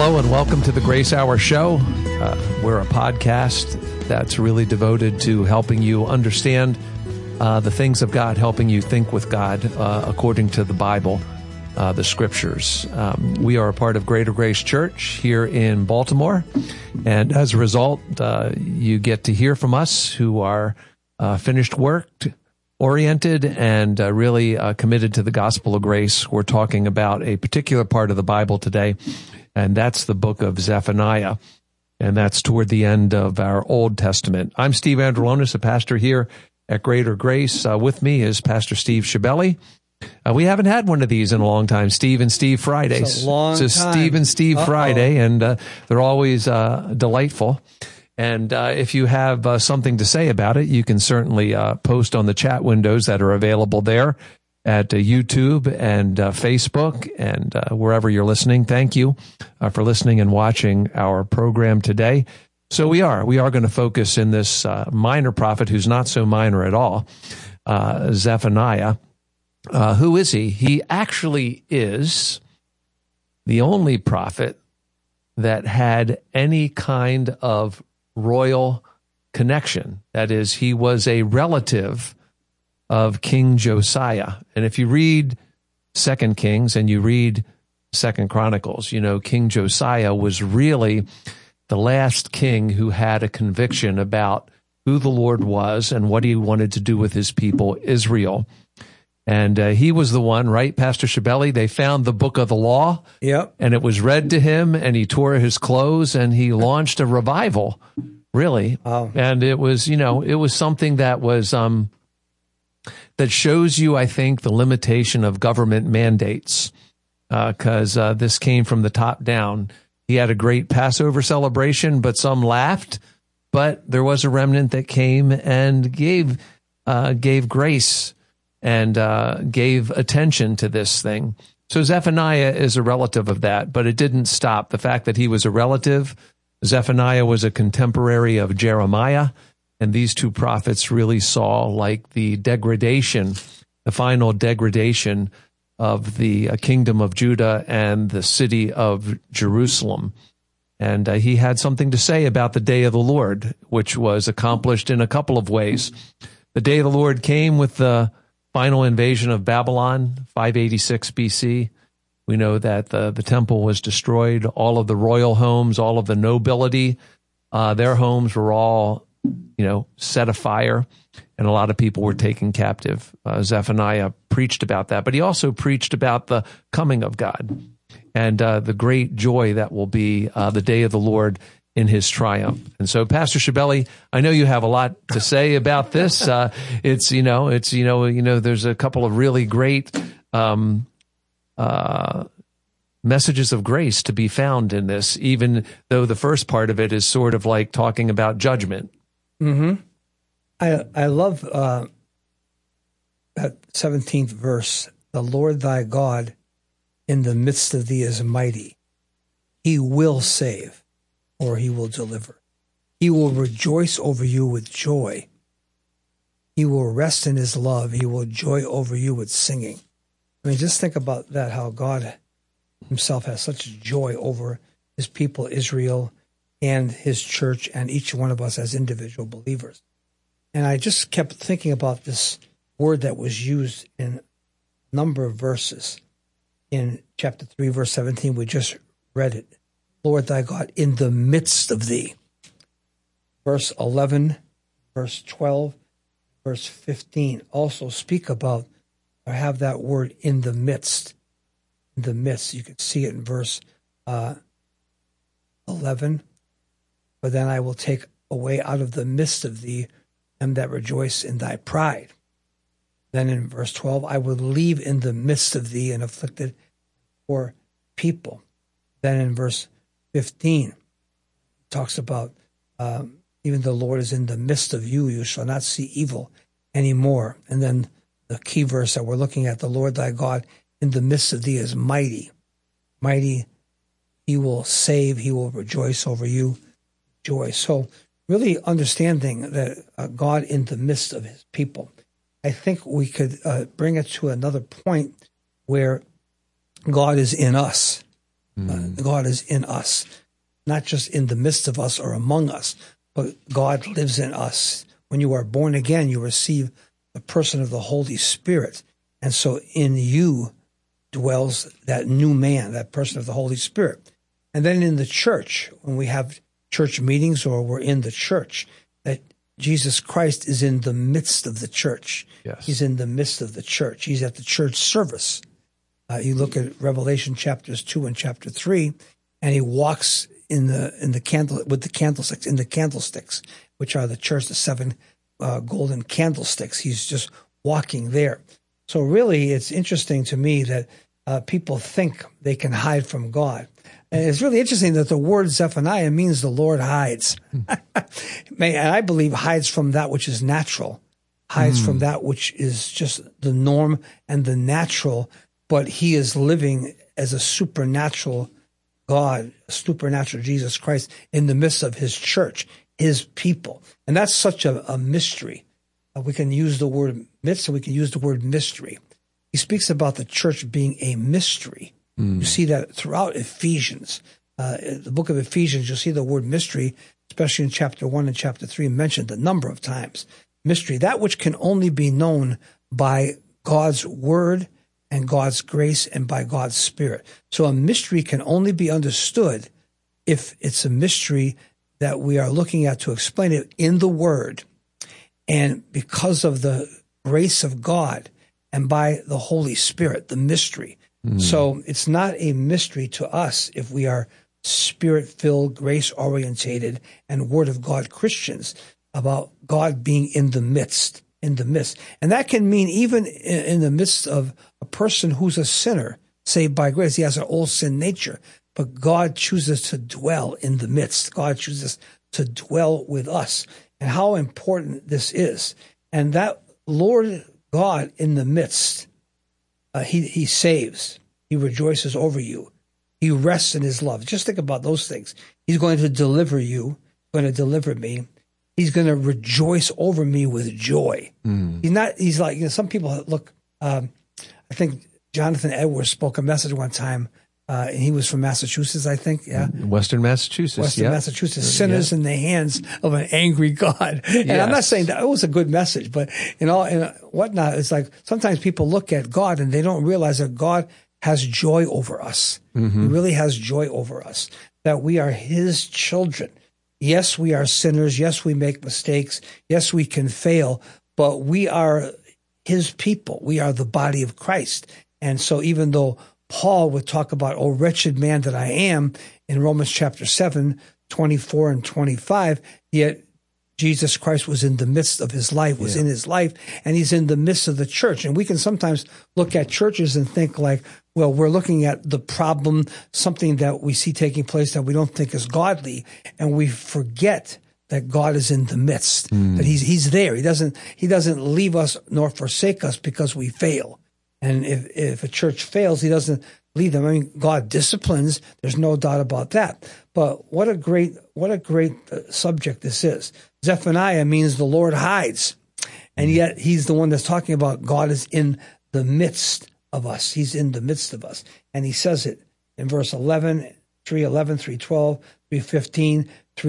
Hello and welcome to the Grace Hour Show. We're a podcast that's really devoted to helping you understand the things of God, helping you think with God according to the Bible, the Scriptures. We are a part of Greater Grace Church here in Baltimore, and as a result, you get to hear from us who are finished work oriented and really committed to the gospel of grace. We're talking about a particular part of the Bible today, and that's the book of Zephaniah, and that's toward the end of our Old Testament. I'm Steve Androlonis, a pastor here at Greater Grace. With me is Pastor Steve Shibeli. We haven't had one of these in a long time, Steve and Steve Fridays. It's a long time. Steve and Steve Friday, and they're always delightful. And if you have something to say about it, you can certainly post on the chat windows that are available there at YouTube and Facebook and wherever you're listening. Thank you for listening and watching our program today. So we are going to focus in this minor prophet who's not so minor at all, Zephaniah. Who is he? He actually is the only prophet that had any kind of royal connection. That is, he was a relative of King Josiah. And if you read 2 Kings and you read 2 Chronicles, you know, King Josiah was really the last king who had a conviction about who the Lord was and what he wanted to do with his people, Israel. And he was the one, right, Pastor Shibeli? They found the book of the law, Yep. And it was read to him, and he tore his clothes, and he launched a revival, really. Wow. And it was, you know, it was something that was that shows you, I think, the limitation of government mandates, because this came from the top down. He had a great Passover celebration, but some laughed. But there was a remnant that came and gave grace and gave attention to this thing. So Zephaniah is a relative of that, but it didn't stop. The fact that he was a relative, Zephaniah was a contemporary of Jeremiah, and these two prophets really saw like the degradation, the final degradation of the kingdom of Judah and the city of Jerusalem. And he had something to say about the day of the Lord, which was accomplished in a couple of ways. The day of the Lord came with the final invasion of Babylon, 586 BC. We know that the temple was destroyed. All of the royal homes, all of the nobility, their homes were all, you know, set afire, and a lot of people were taken captive. Zephaniah preached about that, but he also preached about the coming of God and the great joy that will be the day of the Lord in his triumph. And so, Pastor Shibeli, I know you have a lot to say about this. There's a couple of really great messages of grace to be found in this, even though the first part of it is sort of like talking about judgment. Mm-hmm. I love that 17th verse. The Lord thy God in the midst of thee is mighty. He will save, or he will deliver. He will rejoice over you with joy. He will rest in his love. He will joy over you with singing. I mean, just think about that, how God himself has such joy over his people, Israel, and his church, and each one of us as individual believers. And I just kept thinking about this word that was used in a number of verses. In chapter 3, verse 17, we just read it. Lord thy God, in the midst of thee. Verse 11, verse 12, verse 15 also speak about or have that word in the midst. In the midst. You can see it in verse 11. But then I will take away out of the midst of thee them that rejoice in thy pride. Then in verse 12, I will leave in the midst of thee an afflicted poor people. Then in verse 15, it talks about even the Lord is in the midst of you, you shall not see evil anymore. And then the key verse that we're looking at, the Lord thy God in the midst of thee is mighty. Mighty, he will save, he will rejoice over you, joy. So really understanding that God in the midst of his people. I think we could bring it to another point where God is in us. God is in us, not just in the midst of us or among us, but God lives in us. When you are born again, you receive the person of the Holy Spirit. And so in you dwells that new man, that person of the Holy Spirit. And then in the church, when we have church meetings or we're in the church, that Jesus Christ is in the midst of the church. Yes. He's in the midst of the church. He's at the church service. You look at Revelation chapters 2 and chapter 3, and he walks in the candlesticks, which are the church, the seven golden candlesticks. He's just walking there. So really, it's interesting to me that people think they can hide from God. And it's really interesting that the word Zephaniah means the Lord hides. And I believe hides from that which is natural, hides from that which is just the norm and the natural, but he is living as a supernatural God, a supernatural Jesus Christ in the midst of his church, his people. And that's such a mystery. We can use the word midst and we can use the word mystery. He speaks about the church being a mystery. You see that throughout Ephesians. The book of Ephesians, you'll see the word mystery, especially in chapter 1 and chapter 3, mentioned a number of times. Mystery, that which can only be known by God's word and God's grace and by God's Spirit. So a mystery can only be understood if it's a mystery that we are looking at to explain it in the Word. And because of the grace of God and by the Holy Spirit, the mystery. So it's not a mystery to us if we are Spirit-filled, grace-orientated, and Word of God Christians about God being in the midst. And that can mean even in the midst of a person who's a sinner, saved by grace. He has an old sin nature, but God chooses to dwell in the midst. God chooses to dwell with us. And how important this is. And that Lord God in the midst, he saves. He rejoices over you. He rests in his love. Just think about those things. He's going to deliver you, going to deliver me. He's going to rejoice over me with joy. He's like, some people look, I think Jonathan Edwards spoke a message one time, and he was from Massachusetts, I think. Yeah. Western Massachusetts. Massachusetts. Sinners in the hands of an angry God. And I'm not saying that it was a good message, but whatnot, it's like sometimes people look at God and they don't realize that God has joy over us. He really has joy over us, that we are his children. Yes, we are sinners. Yes, we make mistakes. Yes, we can fail, but we are his people. We are the body of Christ. And so even though Paul would talk about, oh, wretched man that I am, in Romans chapter 7, 24 and 25, yet Jesus Christ was in the midst of his life, was in his life, and he's in the midst of the church. And we can sometimes look at churches and think like, well, we're looking at the problem, something that we see taking place that we don't think is godly, and we forget that God is in the midst, that he's there. He doesn't leave us nor forsake us because we fail. And if a church fails, he doesn't leave them. I mean, God disciplines. There's no doubt about that. But what a great subject this is. Zephaniah means the Lord hides. And yet he's the one that's talking about God is in the midst of us. He's in the midst of us. And he says it in verse 11, 3:11, 3:12, 3:15,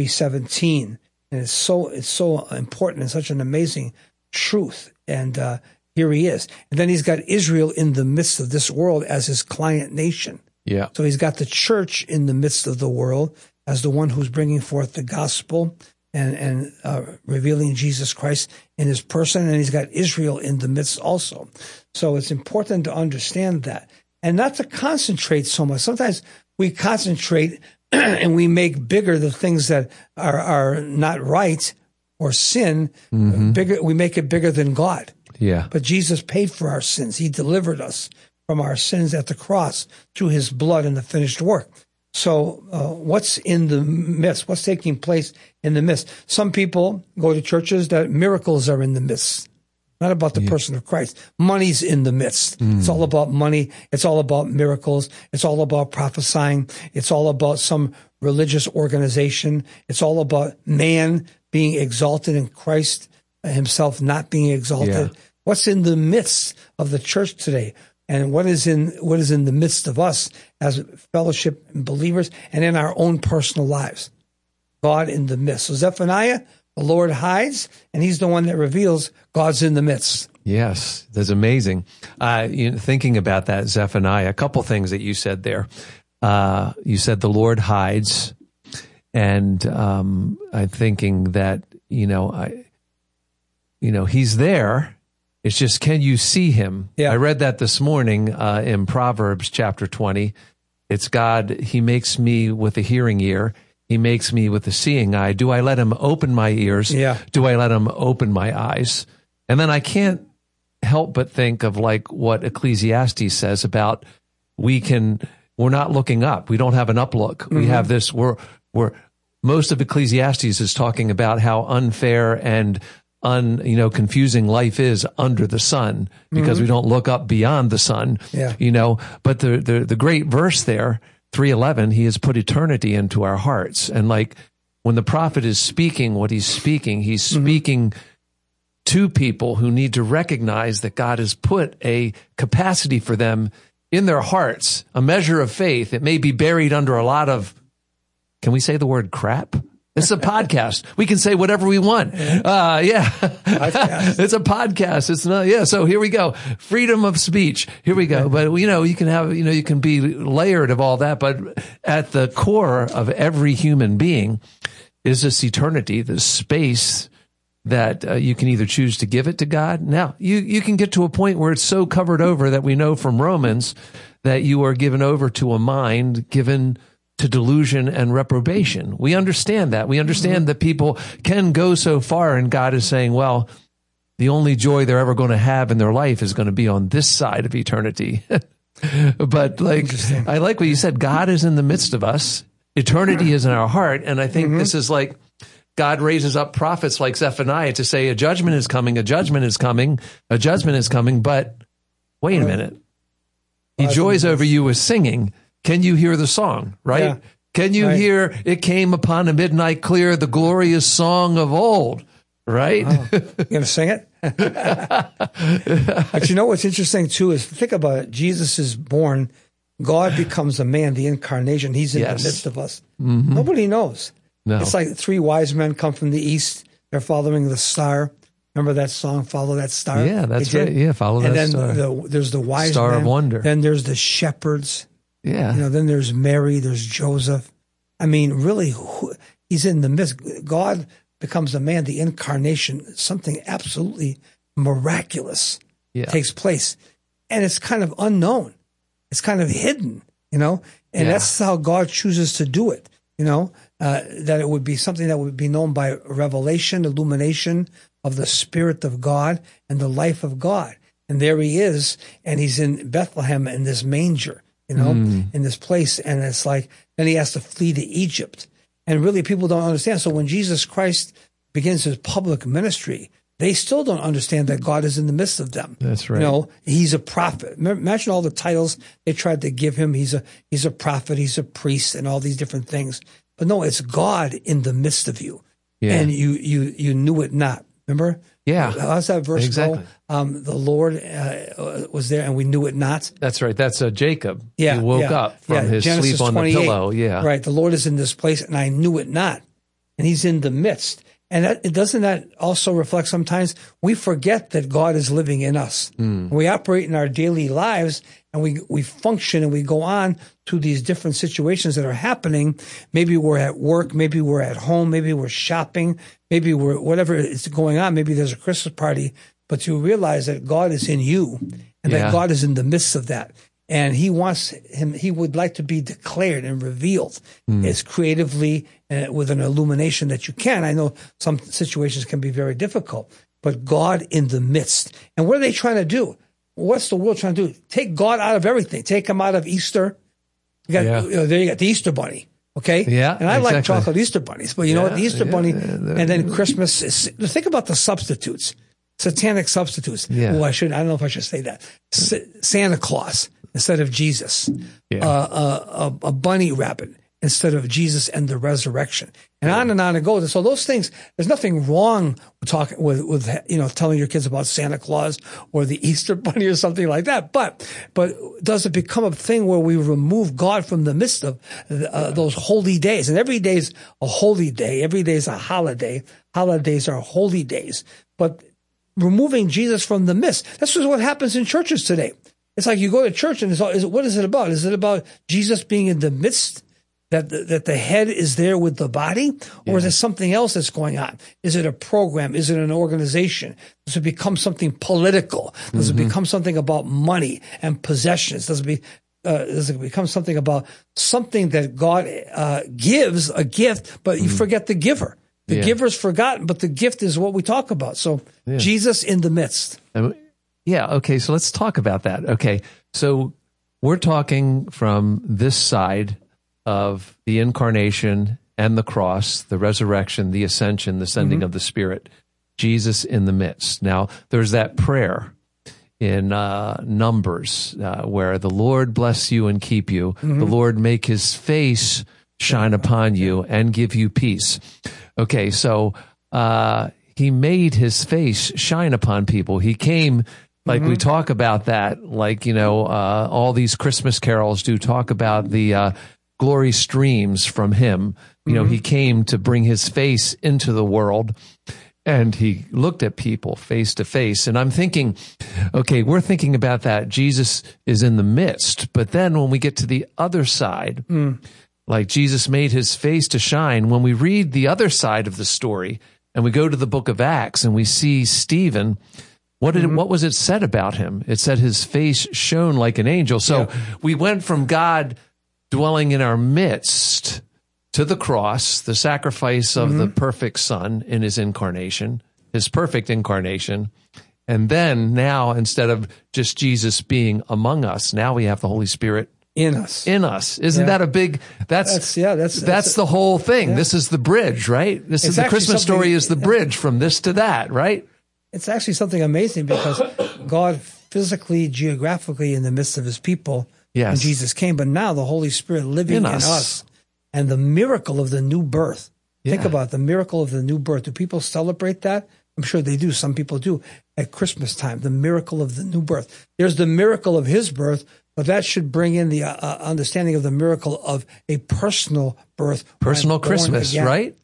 3:17. And it's so important and such an amazing truth. And here he is. And then he's got Israel in the midst of this world as his client nation. Yeah. So he's got the church in the midst of the world as the one who's bringing forth the gospel and revealing Jesus Christ in his person. And he's got Israel in the midst also. So it's important to understand that and not to concentrate so much. Sometimes we concentrate and we make bigger the things that are not right or sin. Bigger. We make it bigger than God. Yeah. But Jesus paid for our sins. He delivered us from our sins at the cross through his blood and the finished work. So what's in the midst? What's taking place in the midst? Some people go to churches that miracles are in the midst. Not about the person of Christ. Money's in the midst. It's all about money. It's all about miracles. It's all about prophesying. It's all about some religious organization. It's all about man being exalted and Christ himself not being exalted. Yeah. What's in the midst of the church today? and what is in the midst of us as fellowship and believers and in our own personal lives. God in the midst. So Zephaniah, the Lord hides, and he's the one that reveals God's in the midst. Yes, that's amazing. Thinking about that, Zephaniah, a couple things that you said there. You said the Lord hides, and I'm thinking that, he's there. It's just, can you see him? Yeah. I read that this morning in Proverbs chapter 20. It's God, he makes me with a hearing ear. He makes me with a seeing eye. Do I let him open my ears? Yeah. Do I let him open my eyes? And then I can't help but think of like what Ecclesiastes says about we're not looking up. We don't have an up look. We have this, we're most of Ecclesiastes is talking about how unfair and confusing life is under the sun because we don't look up beyond the sun. Yeah. But the great verse there, 3:11, he has put eternity into our hearts. And like when the prophet is speaking what he's speaking to people who need to recognize that God has put a capacity for them in their hearts, a measure of faith. It may be buried under a lot of, can we say the word crap? It's a podcast. We can say whatever we want. Yeah. It's a podcast. It's not, yeah. So here we go. Freedom of speech. Here we go. But you can have, you can be layered of all that, but at the core of every human being is this eternity, this space that you can either choose to give it to God. Now, you can get to a point where it's so covered over that we know from Romans that you are given over to a mind given to delusion and reprobation. We understand that. We understand that people can go so far, and God is saying, well, the only joy they're ever going to have in their life is going to be on this side of eternity. But I like what you said. God is in the midst of us. Eternity is in our heart. And I think this is like God raises up prophets like Zephaniah to say a judgment is coming, a judgment is coming, a judgment is coming. But wait a minute. He joys over you with singing. Can you hear the song, right? Yeah. Can you hear, it came upon a midnight clear, the glorious song of old, right? Wow. You going to sing it? But what's interesting too is think about it. Jesus is born. God becomes a man, the incarnation. He's in the midst of us. Nobody knows. No. It's like 3 wise men come from the east. They're following the star. Remember that song, Follow That Star? Yeah, that's right. Yeah, Follow That Star. And then there's the wise Star men. of Wonder. Then there's the shepherds. Yeah. Then there's Mary, there's Joseph. I mean, really, he's in the midst. God becomes a man, the incarnation, something absolutely miraculous takes place. And it's kind of unknown. It's kind of hidden, and that's how God chooses to do it, that it would be something that would be known by revelation, illumination of the Spirit of God and the life of God. And there he is, and he's in Bethlehem in this manger. In this place. And it's like, then he has to flee to Egypt. And really people don't understand. So when Jesus Christ begins his public ministry, they still don't understand that God is in the midst of them. That's right. He's a prophet. Imagine all the titles they tried to give him. He's a prophet, he's a priest, and all these different things. But no, it's God in the midst of you. Yeah. And you knew it not. Remember? Yeah. How's that verse exactly. go? The Lord was there and we knew it not. That's right. That's Jacob. Yeah. He woke up from his Genesis sleep on 28. the pillow. Yeah. Right. The Lord is in this place and I knew it not. And he's in the midst. And doesn't that also reflect sometimes we forget that God is living in us. We operate in our daily lives and we function and we go on to these different situations that are happening. Maybe we're at work, maybe we're at home, maybe we're shopping, maybe we're whatever is going on. Maybe there's a Christmas party, but you realize that God is in you and that God is in the midst of that. And he would like to be declared and revealed as creatively with an illumination that you can. I know some situations can be very difficult, but God in the midst. And what are they trying to do? What's the world trying to do? Take God out of everything. Take him out of Easter. There you got the Easter bunny. Okay. Yeah. And I like chocolate Easter bunnies, but you know what? The Easter bunny and then Christmas is, think about the substitutes, satanic substitutes. Yeah. Oh, I don't know if I should say that. Santa Claus instead of Jesus. Yeah. A bunny rabbit. instead of Jesus and the resurrection. And on it goes. So those things, there's nothing wrong with talking with telling your kids about Santa Claus or the Easter Bunny or something like that. But does it become a thing where we remove God from the midst of those holy days? And every day's a holy day. Every day's a holiday. Holidays are holy days. But removing Jesus from the midst, this is what happens in churches today. It's like you go to church and what is it about? Is it about Jesus being in the midst? That the head is there with the body? Or is it something else that's going on? Is it a program? Is it an organization? Does it become something political? Does it become something about money and possessions? Does it become something about something that God gives, a gift, but you forget the giver? The giver's forgotten, but the gift is what we talk about. So Jesus in the midst. Okay, so let's talk about that. Okay, so we're talking from this side of the incarnation and the cross, the resurrection, the ascension, the sending of the Spirit, Jesus in the midst. Now, there's that prayer in Numbers where the Lord bless you and keep you. The Lord make his face shine upon you and give you peace. Okay, so he made his face shine upon people. He came, like we talk about that, like, all these Christmas carols do talk about the glory streams from him. He came to bring his face into the world, and he looked at people face to face. And I'm thinking, okay, we're thinking about that. Jesus is in the midst. But then when we get to the other side, like Jesus made his face to shine, when we read the other side of the story and we go to the book of Acts and we see Stephen, what was it said about him? It said his face shone like an angel. So we went from God dwelling in our midst to the cross, the sacrifice of the perfect Son in his incarnation, his perfect incarnation. And then now, instead of just Jesus being among us, now we have the Holy Spirit in us. Isn't that a big, that's the whole thing. Yeah. This is the bridge, right? This is the Christmas story is the bridge from this to that, right? It's actually something amazing because God physically, geographically in the midst of his people, when Jesus came, but now the Holy Spirit living in us and the miracle of the new birth. Think about the miracle of the new birth. Do people celebrate that? I'm sure they do. Some people do at Christmas time, the miracle of the new birth. There's the miracle of his birth, but that should bring in the understanding of the miracle of a personal birth. Personal Christmas, right?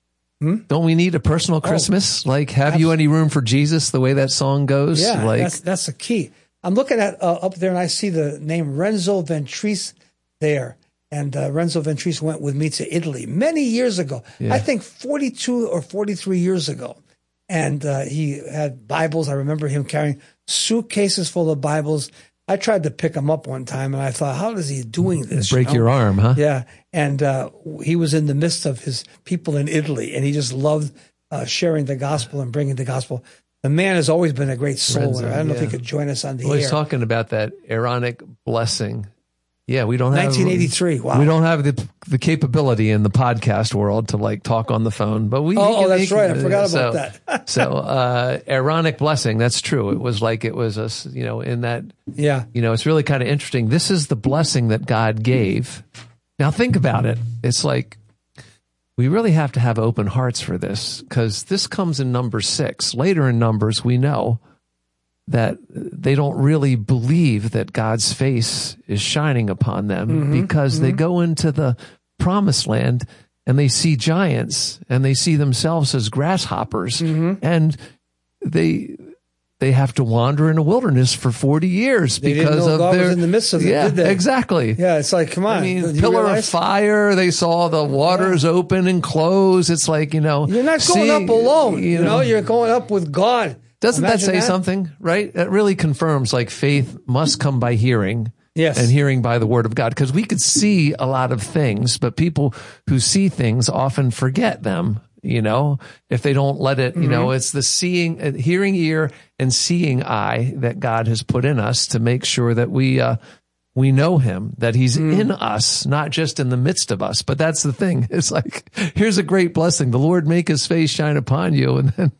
Don't we need a personal Christmas? Have you any room for Jesus, the way that song goes? Yeah, that's the key. I'm looking at up there and I see the name Renzo Ventris there. And Renzo Ventris went with me to Italy many years ago. I think 42 or 43 years ago. And he had Bibles. I remember him carrying suitcases full of Bibles. I tried to pick him up one time and I thought, how is he doing this? Break your arm, huh? Yeah. And he was in the midst of his people in Italy and he just loved sharing the gospel and bringing the gospel. The man has always been a great soul winner. I don't know if he could join us on the air. He's talking about that Aaronic blessing. Yeah, we don't have 1983. Wow, we don't have the capability in the podcast world to talk on the phone, but we. That's right. I forgot about that. So Aaronic blessing. That's true. It was us. In that. Yeah. It's really kind of interesting. This is the blessing that God gave. Now think about it. It's like. We really have to have open hearts for this because this comes in Numbers 6. Later in Numbers, we know that they don't really believe that God's face is shining upon them because they go into the promised land and they see giants and they see themselves as grasshoppers and they have to wander in a wilderness for 40 years because of God was in the midst of it, did they? Exactly. Yeah, it's like, come on. I mean, pillar of fire, they saw the waters open and close. It's like, You're not going up alone. You're going up with God. Doesn't that say something, right? That really confirms faith must come by hearing. Yes. And hearing by the word of God. Because we could see a lot of things, but people who see things often forget them. If they don't let it, it's the hearing ear and seeing eye that God has put in us to make sure that we know him, that he's in us, not just in the midst of us. But that's the thing. It's like, here's a great blessing. The Lord make his face shine upon you. And then,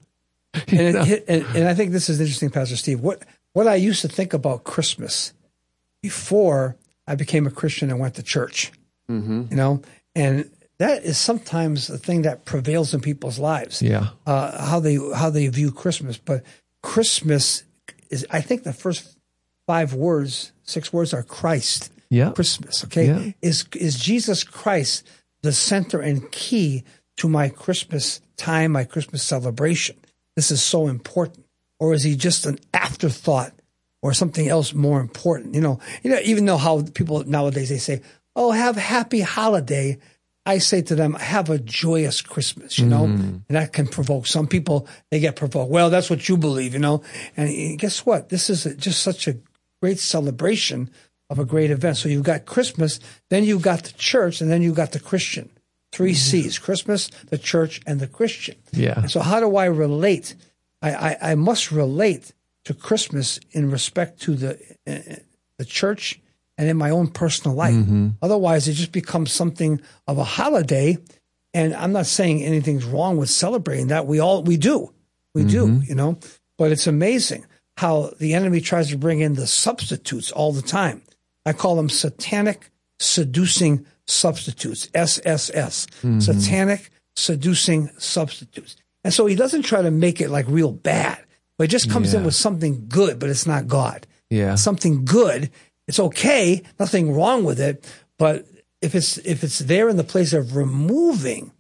and I think this is interesting, Pastor Steve. What I used to think about Christmas before I became a Christian and went to church, And that is sometimes the thing that prevails in people's lives. Yeah. How they view Christmas. But Christmas is, I think the first 6 words are Christ. Yeah. Christmas. Okay. Yeah. Is Jesus Christ the center and key to my Christmas time, my Christmas celebration? This is so important. Or is he just an afterthought or something else more important? You know, even though how people nowadays, they say, oh, have a happy holiday. I say to them, have a joyous Christmas, you know, and that can provoke some people. They get provoked. Well, that's what you believe, you know, and guess what? This is just such a great celebration of a great event. So you've got Christmas, then you've got the church, and then you've got the Christian. 3 C's: Christmas, the church, and the Christian. Yeah. So how do I relate? I must relate to Christmas in respect to the church and in my own personal life. Otherwise, it just becomes something of a holiday. And I'm not saying anything's wrong with celebrating that. We do, you know. But it's amazing how the enemy tries to bring in the substitutes all the time. I call them satanic seducing substitutes, SSS, satanic seducing substitutes. And so he doesn't try to make it like real bad, but he just comes in with something good, but it's not God. Yeah. Something good. It's okay. Nothing wrong with it. But if it's there in the place of removing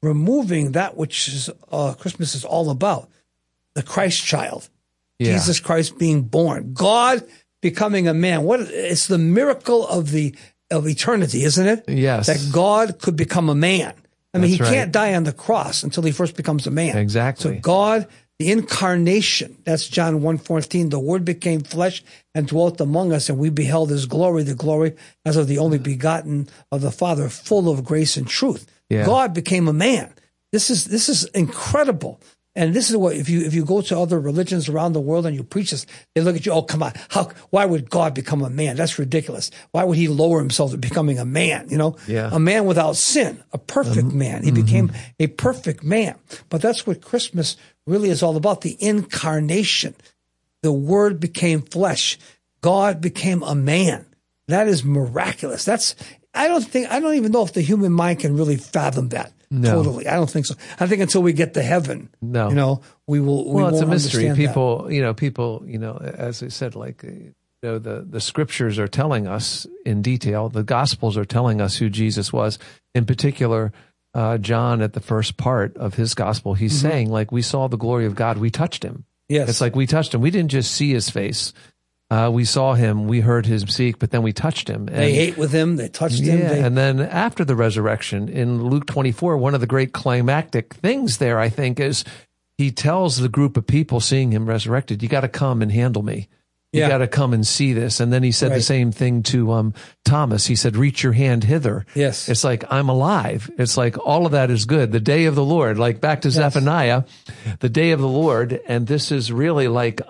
that which is, Christmas is all about, the Christ child, Jesus Christ being born, God becoming a man. It's the miracle of eternity, isn't it? Yes. That God could become a man. I mean, That's he can't die on the cross until he first becomes a man. Exactly. So God, the incarnation, that's John 1:14, the word became flesh and dwelt among us, and we beheld his glory, the glory as of the only begotten of the Father, full of grace and truth. Yeah. God became a man. This is incredible. And this is what, if you go to other religions around the world and you preach this, they look at you, oh, come on, why would God become a man? That's ridiculous. Why would he lower himself to becoming a man? You know, a man without sin, a perfect man. He became a perfect man. But that's what Christmas really is all about, the incarnation. The word became flesh. God became a man. That is miraculous. I don't even know if the human mind can really fathom that. No. Totally. I don't think so. I think until we get to heaven, you know, we will. Well, it's a mystery. People, as I said, like, the scriptures are telling us in detail. The Gospels are telling us who Jesus was. In particular, John, at the first part of his gospel, he's saying, like, we saw the glory of God. We touched him. Yes. It's like we touched him. We didn't just see his face. We saw him, we heard him speak, but then we touched him. And they ate with him, they touched him. And then after the resurrection, in Luke 24, one of the great climactic things there, I think, is he tells the group of people seeing him resurrected, you got to come and handle me. You got to come and see this. And then he said the same thing to Thomas. He said, reach your hand hither. Yes. It's like, I'm alive. It's like, all of that is good. The day of the Lord, like back to Zephaniah, the day of the Lord. And this is really like,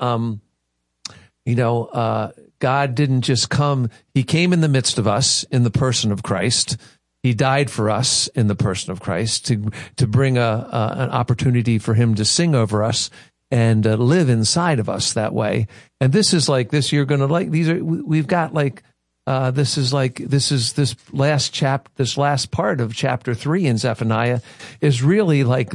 God didn't just come. He came in the midst of us in the person of Christ. He died for us in the person of Christ to bring an opportunity for him to sing over us and live inside of us that way. And this is like this. You're going to like these. We've got like this is this last part of chapter 3 in Zephaniah is really like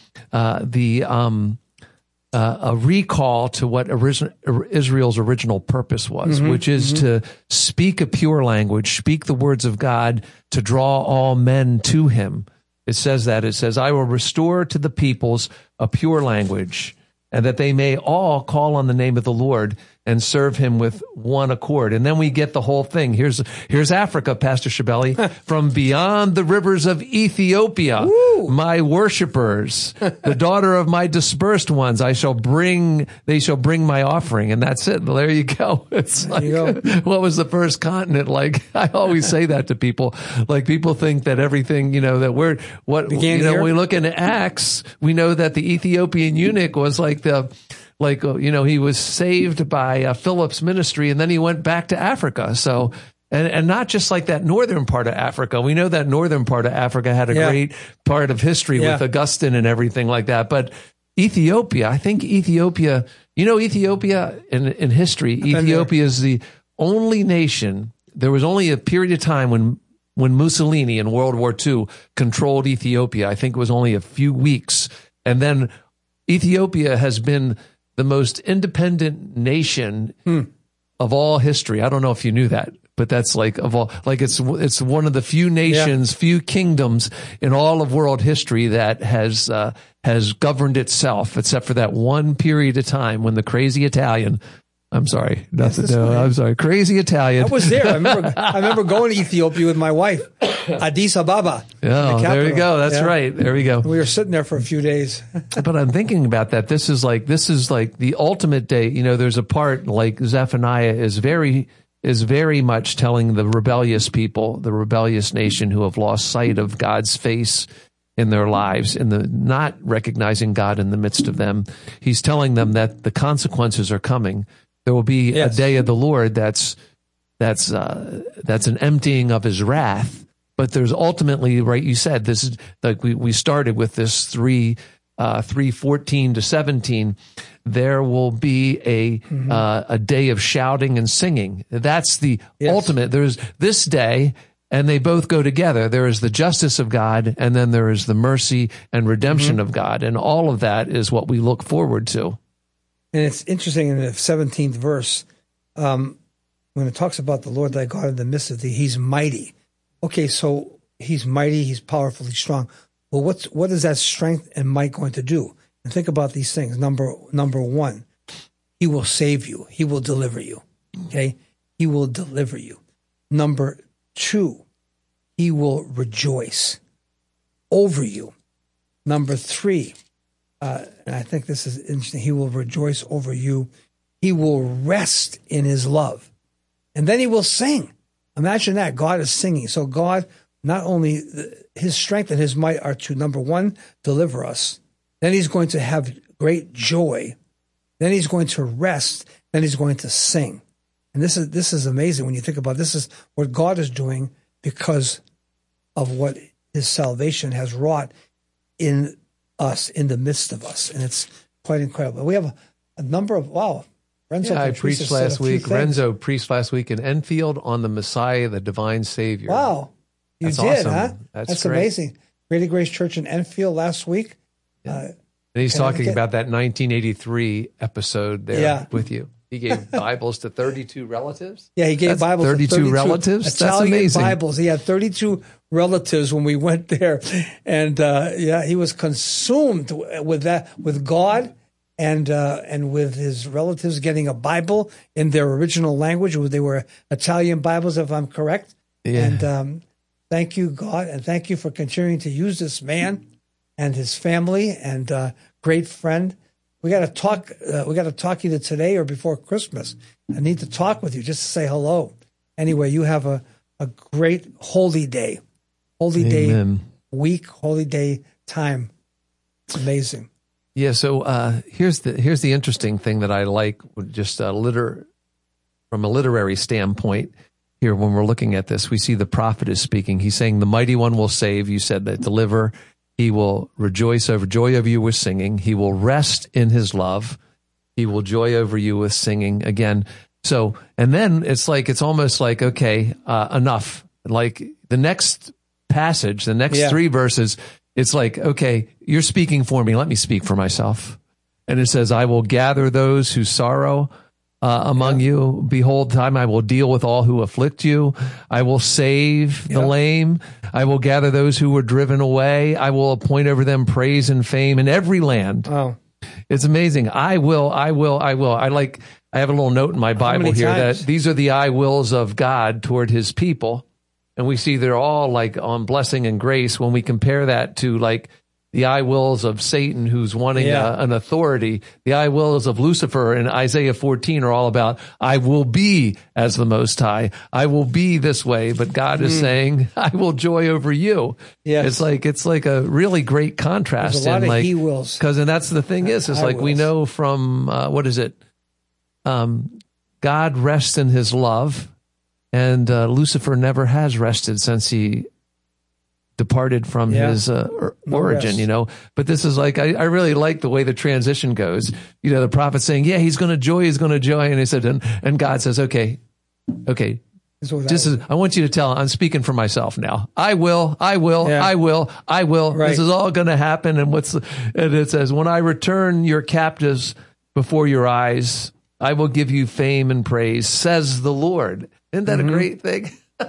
a recall to what Israel's original purpose was, which is to speak a pure language, speak the words of God, to draw all men to him. It says that. It says, I will restore to the peoples a pure language, and that they may all call on the name of the Lord and serve him with one accord. And then we get the whole thing. Here's Africa, Pastor Shibeli, from beyond the rivers of Ethiopia, my worshipers, the daughter of my dispersed ones, they shall bring my offering. And that's it. There you go. It's like, what was the first continent? Like, I always say that to people. Like, people think that everything, that when we look into Acts, we know that the Ethiopian eunuch was like he was saved by Philip's ministry, and then he went back to Africa. So, and not just like that northern part of Africa. We know that northern part of Africa had a great part of history with Augustine and everything like that. But Ethiopia, I think Ethiopia in history, Ethiopia is the only nation. There was only a period of time when when Mussolini in World War II controlled Ethiopia. I think it was only a few weeks. And then Ethiopia has been the most independent nation of all history. I don't know if you knew that, but that's like of all, like it's one of the few nations, few kingdoms in all of world history that has governed itself, except for that one period of time when the crazy Italian, I'm sorry, crazy Italian. I was there. I remember going to Ethiopia with my wife, Addis Ababa. Oh, there you go. That's right. There we go. We were sitting there for a few days. But I'm thinking about that. This is like the ultimate day. You know, there's a part like Zephaniah is very much telling the rebellious people, the rebellious nation who have lost sight of God's face in their lives, in the not recognizing God in the midst of them. He's telling them that the consequences are coming. There will be a day of the Lord that's an emptying of his wrath. But there's ultimately, right, you said, this is like we started with this 3:14 to 17. There will be a day of shouting and singing. That's the ultimate. There's this day, and they both go together. There is the justice of God, and then there is the mercy and redemption of God. And all of that is what we look forward to. And it's interesting in the 17th verse, when it talks about the Lord thy God in the midst of thee, he's mighty. Okay, so he's mighty, he's powerful, he's strong. Well, what is that strength and might going to do? And think about these things. Number one, he will save you. He will deliver you. Okay? He will deliver you. Number two, he will rejoice over you. Number three, and I think this is interesting, he will rejoice over you. He will rest in his love. And then he will sing. Imagine that. God is singing. So God, not only his strength and his might are to, number one, deliver us. Then he's going to have great joy. Then he's going to rest. Then he's going to sing. And this is amazing when you think about it. This is what God is doing because of what his salvation has wrought in us, in the midst of us. And it's quite incredible. We have a number of, Renzo, I preached last week. Renzo preached last week in Enfield on the Messiah, the divine Savior. Wow. That's did, awesome. Huh? That's amazing. Greater Grace Church in Enfield last week. Yeah. And he's talking about that 1983 episode there with you. He gave Bibles to 32 relatives? Yeah, he gave Bibles to 32 relatives? Italian That's amazing. Bibles. He had 32 relatives when we went there. And he was consumed with that, with God and with his relatives getting a Bible in their original language. They were Italian Bibles, if I'm correct. Yeah. And thank you, God, and thank you for continuing to use this man and his family and great friend. We got to talk. We got to talk either today or before Christmas. I need to talk with you just to say hello. Anyway, you have a great holy day week, holy day time. It's amazing. Yeah. So here's the interesting thing that I like, just from a literary standpoint. Here, when we're looking at this, we see the prophet is speaking. He's saying, "The mighty one will save." You said that, deliver. He will rejoice over joy over you with singing. He will rest in his love. He will joy over you with singing again. So, and then it's almost like, okay, enough. Like the next passage, the next 3 verses, it's like, okay, you're speaking for me. Let me speak for myself. And it says, I will gather those who sorrow among you. Behold, time I will deal with all who afflict you. I will save the lame. I will gather those who were driven away. I will appoint over them praise and fame in every land. Oh, it's amazing. I will. I have a little note in my Bible here that these are the I wills of God toward his people. And we see they're all like on blessing and grace when we compare that to like the I wills of Satan, who's wanting an authority. The I wills of Lucifer in Isaiah 14 are all about, I will be as the Most High. I will be this way. But God is saying, I will joy over you. Yes. It's like a really great contrast. There's a lot of he wills. And that's the thing is like we know from, God rests in his love, and Lucifer never has rested since he departed from his origin, But this is like, I really like the way the transition goes. The prophet saying, he's going to joy. And he said, and God says, okay, I want you to tell, I'm speaking for myself now. I will. Yeah. Right. This is all going to happen. And it says, when I return your captives before your eyes, I will give you fame and praise, says the Lord. Isn't that a great thing?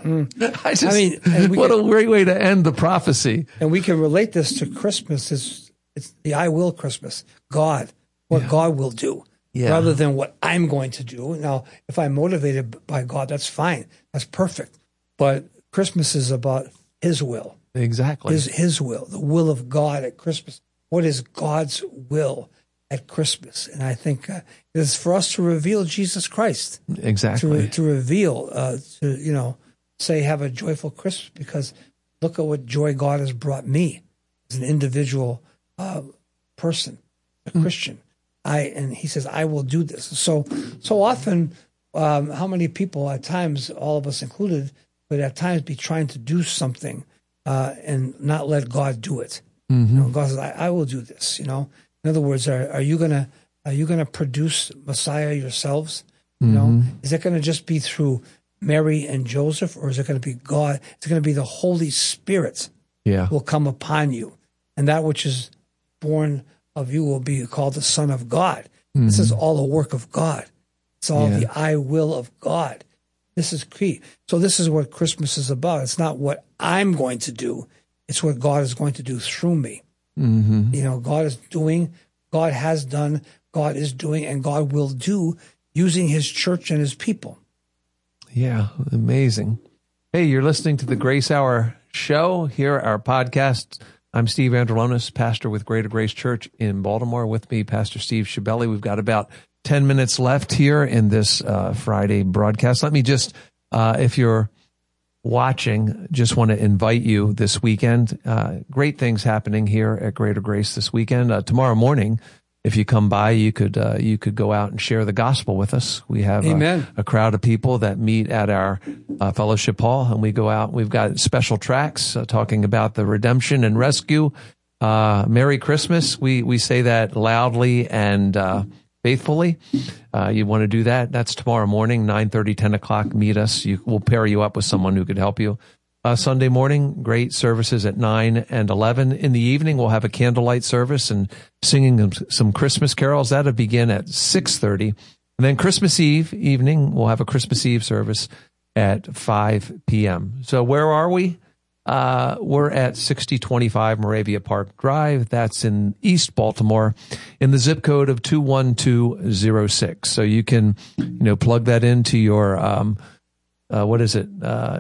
What a great way to end the prophecy. And we can relate this to Christmas. It's the I will Christmas. God, what God will do, rather than what I'm going to do. Now, if I'm motivated by God, that's fine. That's perfect. But Christmas is about His will. Exactly. His will, the will of God at Christmas. What is God's will at Christmas? And I think it is for us to reveal Jesus Christ. Exactly. To reveal, say, have a joyful Christmas, because look at what joy God has brought me as an individual person, a Christian. And He says, I will do this. So often, how many people at times, all of us included, but at times be trying to do something and not let God do it. God says, I will do this. In other words, are you gonna produce Messiah yourselves? Is it going to just be through Mary and Joseph, or is it going to be God? It's going to be the Holy Spirit will come upon you, and that which is born of you will be called the Son of God. This is all the work of God. It's all the I will of God. This is key. So this is what Christmas is about. It's not what I'm going to do. It's what God is going to do through me. God is doing, God has done, God is doing, and God will do, using His church and His people. Yeah, amazing. Hey, you're listening to the Grace Hour show here, our podcast. I'm Steve Androlonis, pastor with Greater Grace Church in Baltimore. With me, Pastor Steve Shibeli. We've got about 10 minutes left here in this Friday broadcast. Let me just, if you're watching, just want to invite you this weekend. Great things happening here at Greater Grace this weekend. Tomorrow morning, if you come by, you could go out and share the gospel with us. We have a crowd of people that meet at our fellowship hall, and we go out. We've got special tracks talking about the redemption and rescue. Merry Christmas. We say that loudly and faithfully. You want to do that? That's tomorrow morning, 9:30, 10 o'clock. Meet us. We'll pair you up with someone who could help you. Sunday morning, great services at 9 and 11. In the evening, we'll have a candlelight service and singing some Christmas carols. That'll begin at 6:30. And then Christmas Eve evening, we'll have a Christmas Eve service at 5 p.m. So where are we? We're at 6025 Moravia Park Drive. That's in East Baltimore in the zip code of 21206. So you can, plug that into your, what is it?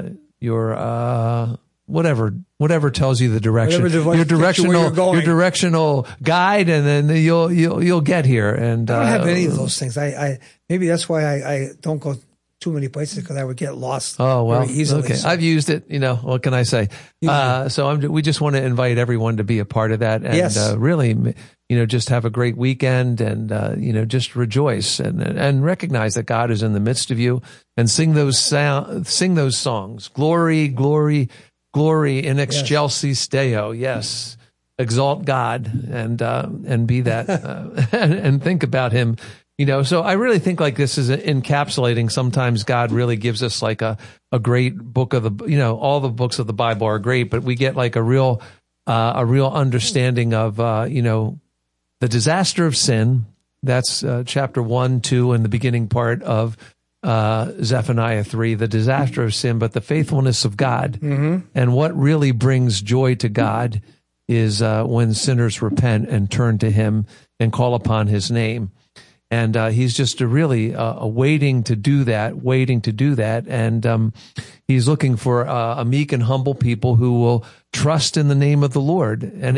Your whatever tells you the direction, your directional guide, and then you'll get here. And I don't have any of those things. I maybe that's why I don't go too many places, because I would get lost. Oh, well, very easily. okay. So. I've used it. What can I say? We just want to invite everyone to be a part of that, and really, just have a great weekend, and just rejoice and recognize that God is in the midst of you, and sing those songs. Glory, glory, glory in excelsis Deo. Yes. Exalt God and be that and think about Him. So I really think like this is encapsulating. Sometimes God really gives us like a great book of all the books of the Bible are great, but we get like a real understanding of, the disaster of sin. That's chapter 1, 2, and the beginning part of Zephaniah 3, the disaster of sin, but the faithfulness of God. And what really brings joy to God is when sinners repent and turn to Him and call upon His name. And He's just waiting to do that. And He's looking for a meek and humble people who will trust in the name of the Lord. And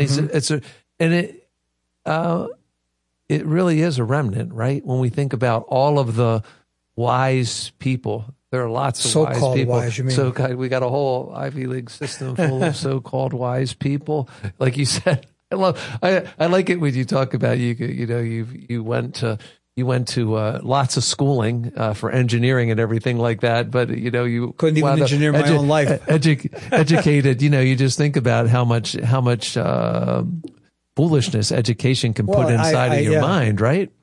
it really is a remnant, right? When we think about all of the wise people, there are lots of so-called wise people. Wise, you mean? So we got a whole Ivy League system full of so-called wise people, like you said. I like it when you talk about you went to lots of schooling for engineering and everything like that, but you couldn't even engineer my own life. Educated, you just think about how much foolishness education can put inside of your mind, right?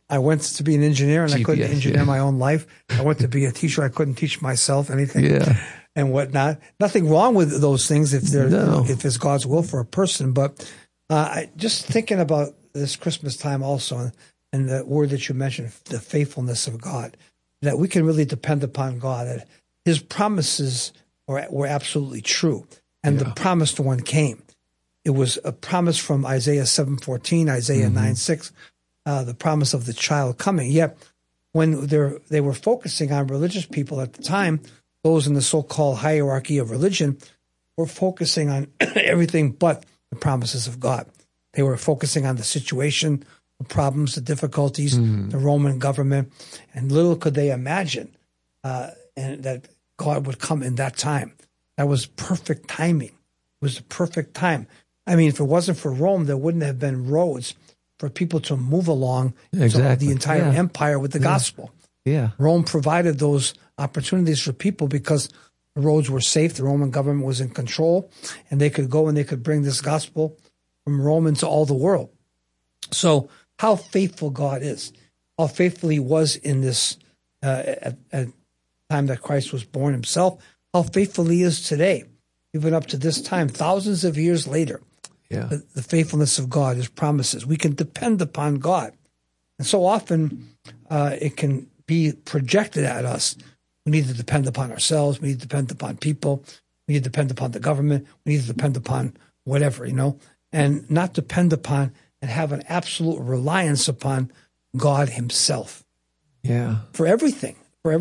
I went to be an engineer, and I couldn't GPS, engineer my own life. I went to be a teacher. I couldn't teach myself anything and whatnot. Nothing wrong with those things if if it's God's will for a person. But just thinking about this Christmas time also, and the word that you mentioned, the faithfulness of God, that we can really depend upon God, that his promises were absolutely true. And the promised one came. It was a promise from Isaiah 7:14, Isaiah 9:6, the promise of the child coming. Yet when they were focusing on religious people at the time, those in the so-called hierarchy of religion were focusing on everything but the promises of God. They were focusing on the situation, the problems, the difficulties, the Roman government, and little could they imagine and that God would come in that time. That was perfect timing. It was the perfect time. I mean, if it wasn't for Rome, there wouldn't have been roads for people to move along the entire empire with the gospel. Yeah. Rome provided those opportunities for people because the roads were safe, the Roman government was in control, and they could go and they could bring this gospel from Rome into all the world. So how faithful God is, how faithful he was in this at time that Christ was born himself, how faithful he is today, even up to this time, thousands of years later. Yeah. The faithfulness of God, his promises. We can depend upon God. And so often it can be projected at us. We need to depend upon ourselves. We need to depend upon people. We need to depend upon the government. We need to depend upon whatever, and not depend upon and have an absolute reliance upon God himself. Yeah. For everything.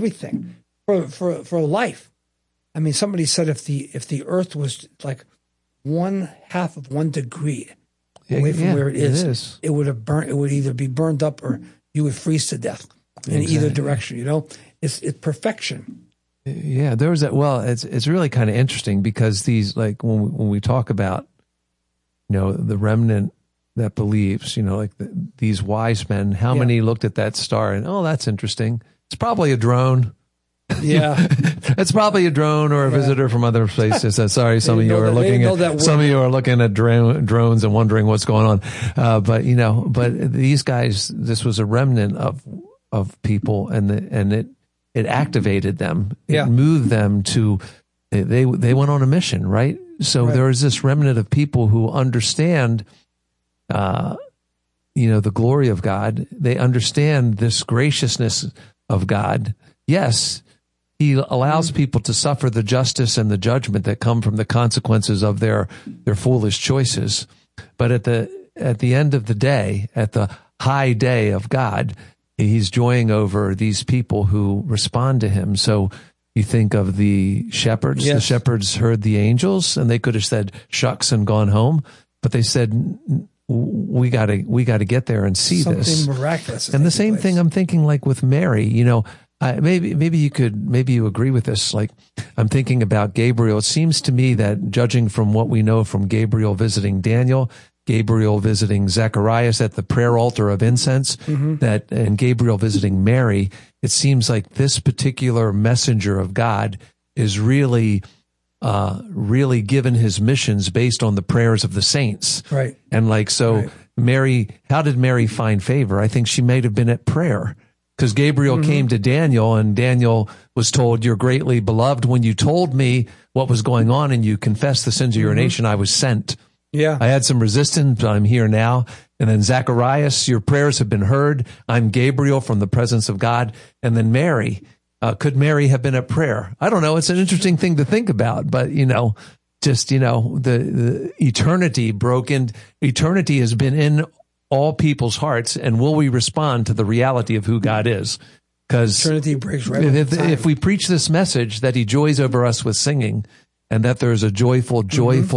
For life. I mean, somebody said if the earth was like 1/2 of 1 degree away from where it is, it would have burnt. It would either be burned up or you would freeze to death in either direction. It's perfection. Yeah, there was that. Well, it's really kind of interesting because these, like when we talk about, the remnant that believes, these wise men, how many looked at that star and, oh, that's interesting. It's probably a drone. Yeah, it's probably a drone or a visitor from other places. Sorry, some of you are looking at drones and wondering what's going on. But these guys, this was a remnant of people, and it activated them. It moved them to. They went on a mission, right? So there is this remnant of people who understand, the glory of God. They understand this graciousness of God. Yes. He allows people to suffer the justice and the judgment that come from the consequences of their foolish choices. But at the end of the day, at the high day of God, he's joying over these people who respond to him. So you think of the shepherds. Yes. The shepherds heard the angels, and they could have said shucks and gone home, but they said, we got to get there and see something this. Something miraculous. And the same thing I'm thinking, like with Mary, maybe you agree with this. Like, I'm thinking about Gabriel. It seems to me that, judging from what we know from Gabriel visiting Daniel, Gabriel visiting Zacharias at the prayer altar of incense, and Gabriel visiting Mary, it seems like this particular messenger of God is really given his missions based on the prayers of the saints. Right. And Mary, how did Mary find favor? I think she may have been at prayer. Because Gabriel came to Daniel, and Daniel was told, "You're greatly beloved. When you told me what was going on and you confessed the sins of your nation, I was sent." Yeah. I had some resistance, but I'm here now. And then Zacharias, your prayers have been heard. I'm Gabriel from the presence of God. And then Mary, could Mary have been at prayer? I don't know. It's an interesting thing to think about, but the eternity eternity has been in all people's hearts, and will we respond to the reality of who God is? Because eternity breaks right if we preach this message that he joys over us with singing, and that there's a joyful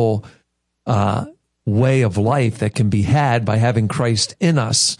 way of life that can be had by having Christ in us,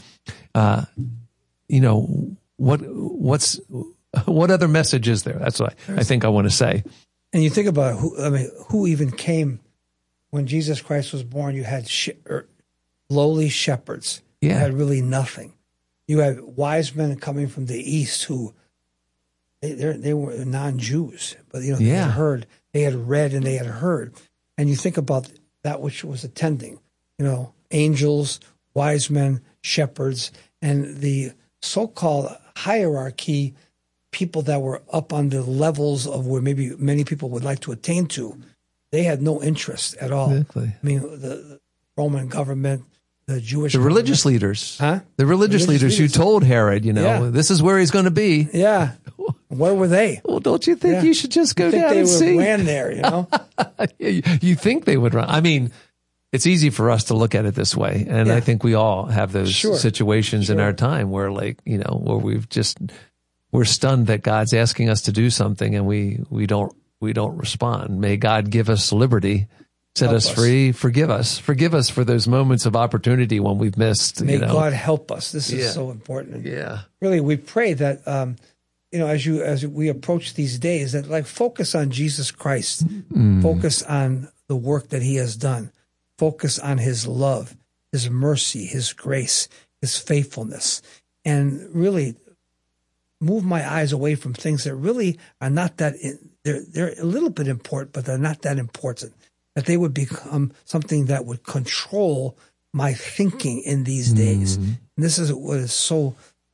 what other message is there? That's what I think I want to say. And you think about who even came when Jesus Christ was born. You had lowly shepherds who had really nothing. You had wise men coming from the east who they were non-Jews, but they had heard, they had read, and they had heard. And you think about that which was attending, angels, wise men, shepherds, and the so-called hierarchy, people that were up on the levels of where maybe many people would like to attain to, they had no interest at all. Exactly. I mean, the Roman government, the Jewish The religious leaders. Huh? The religious leaders who told Herod, this is where he's going to be. Yeah. Where were they? Well, don't you think you should just go down and see? They ran there, You think they would run. I mean, it's easy for us to look at it this way. And I think we all have those situations in our time where where we're stunned that God's asking us to do something and we don't respond. May God give us liberty, set us free, forgive us for those moments of opportunity when we've missed. May God help us. This is so important. Yeah. Really, we pray that, as we approach these days, that focus on Jesus Christ, focus on the work that he has done, focus on his love, his mercy, his grace, his faithfulness, and really move my eyes away from things that really are not that, they're a little bit important, but they're not that important, that they would become something that would control my thinking in these days. And this is what is so,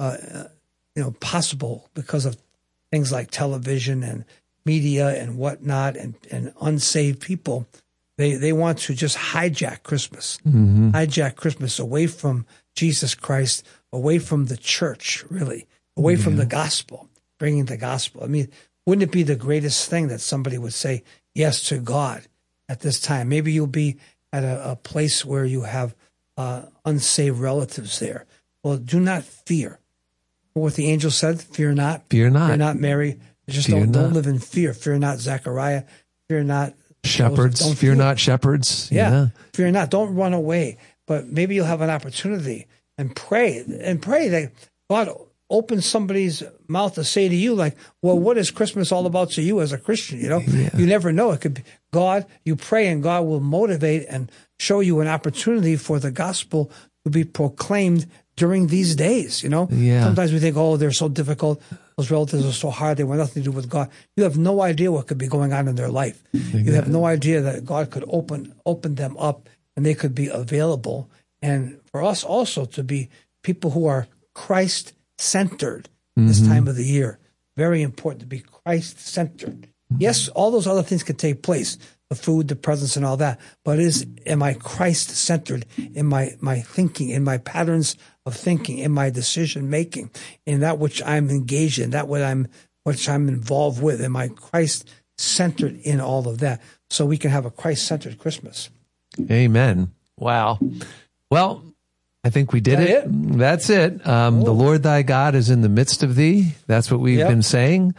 possible because of things like television and media and whatnot and unsaved people. They want to just hijack Christmas, hijack Christmas away from Jesus Christ, away from the church, really, away from the gospel, bringing the gospel. I mean, wouldn't it be the greatest thing that somebody would say yes to God at this time? Maybe you'll be at a place where you have unsaved relatives there. Well, do not fear. What the angel said, fear not. Fear not. Fear not, Mary. Just don't live in fear. Fear not, Zechariah. Fear not, shepherds. Fear not, shepherds. Yeah. Fear not. Don't run away. But maybe you'll have an opportunity and pray that God opens somebody's mouth to say to you, well, what is Christmas all about to you as a Christian? You never know. It could be God. You pray and God will motivate and show you an opportunity for the gospel to be proclaimed during these days. Sometimes we think, they're so difficult. Those relatives are so hard. They want nothing to do with God. You have no idea what could be going on in their life. You have no idea that God could open them up and they could be available. And for us also to be people who are Christ-centered this time of the year. Very important to be Christ-centered. Yes, all those other things can take place, the food, the presents, and all that. But am I Christ-centered in my thinking, in my patterns of thinking, in my decision-making, in that which I'm engaged in, which I'm involved with? Am I Christ-centered in all of that? So we can have a Christ-centered Christmas. Amen. Wow. Well, I think we did it. That's it. The Lord thy God is in the midst of thee. That's what we've been saying.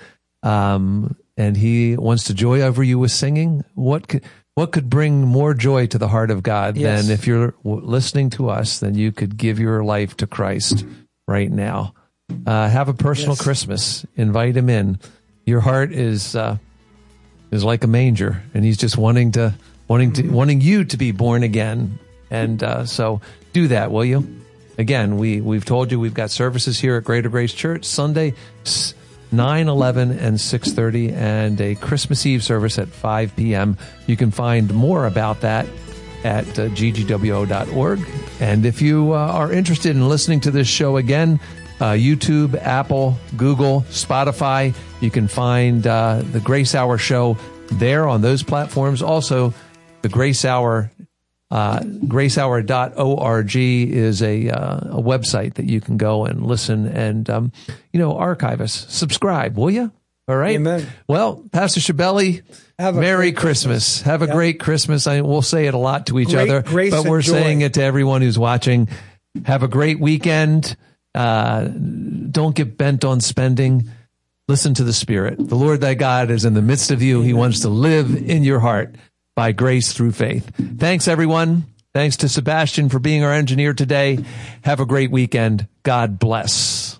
And he wants to joy over you with singing. What could bring more joy to the heart of God than if you're listening to us, then you could give your life to Christ right now. Have a personal Christmas. Invite him in. Your heart is like a manger, and he's just wanting you to be born again. And so do that, will you? Again, we've told you we've got services here at Greater Grace Church Sunday, 9, 11, and 6:30, and a Christmas Eve service at 5 p.m. You can find more about that at ggwo.org. And if you are interested in listening to this show again, YouTube, Apple, Google, Spotify, you can find the Grace Hour show there on those platforms. Also, the Grace Hour gracehour.org is a website that you can go and listen and, archive us. Subscribe, will you? All right. Amen. Well, Pastor Schiavelli, Merry Christmas. Have a great Christmas. We'll say it a lot to each other, but we're saying it to everyone who's watching. Have a great weekend. Don't get bent on spending. Listen to the Spirit. The Lord thy God is in the midst of you. He wants to live in your heart by grace through faith. Thanks, everyone. Thanks to Sebastian for being our engineer today. Have a great weekend. God bless.